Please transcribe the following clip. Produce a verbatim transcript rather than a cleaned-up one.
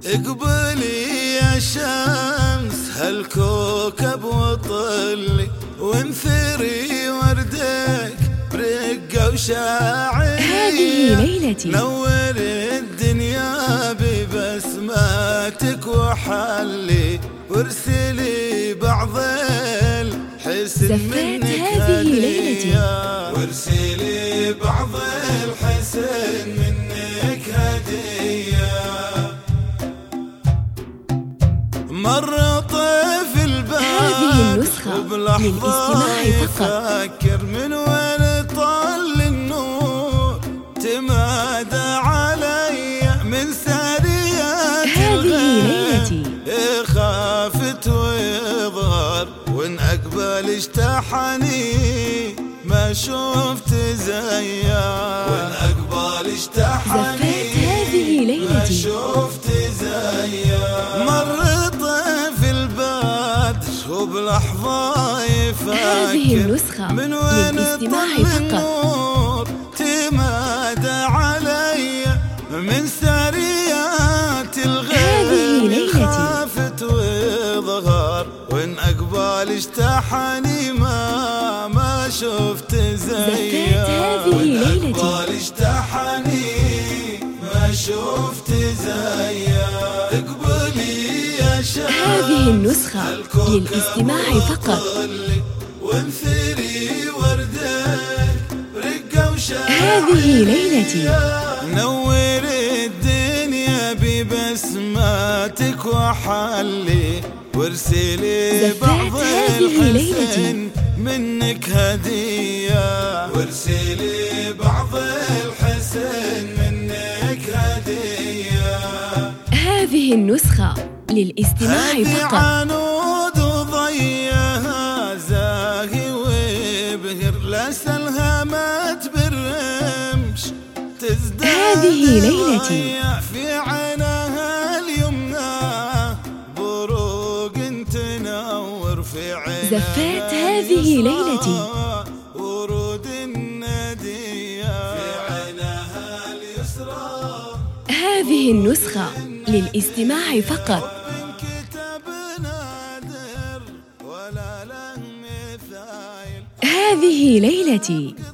اقبلي يا شمس هالكوكب وطلي وانثري وردك برقة وشاعري. هذه ليلتي. نور الدنيا ببسماتك وحلي وارسلي بعض الحسن منك هدية. وارسلي بعض الحسن منك هدية. مر طيف الباب وبلحظة يفكر من وين طل النور تمادى علي من ساريات الغيب. خافت ويظهر وان اقبل اشتحني ما شفت زيها. وان اقبل اشتحني ما شفت زيها. مر طيف البدر وبلحظة يفكر من وين طل النور تمادى علي من ساريات الغيب. خافت ويظهر وان اقبل اشتحني ما ما شفت زيها. وان اقبل اشتحني ما شفت زيها. اقبلي يا شمس هذه النسخة للاستماع فقط. وانثري وردك برقة وشاعري. هذه ليلتي. نور الدنيا ببسماتك وحلي وارسلي بعض الحسن منك هدية. وارسلي بعض الحسن منك هدية. هذه النسخة للاستماع فقط. عنود وضيها زاهي وبهر لسلها مات بالرمش تزداد. هذه ليلتي. في عينها اليمنى بروق تنور في عينها. زفات هذه ليلتي. ورود الندية في عينها اليسرى. هذه النسخة للاستماع فقط. ولا له مثال. هذه ليلتي.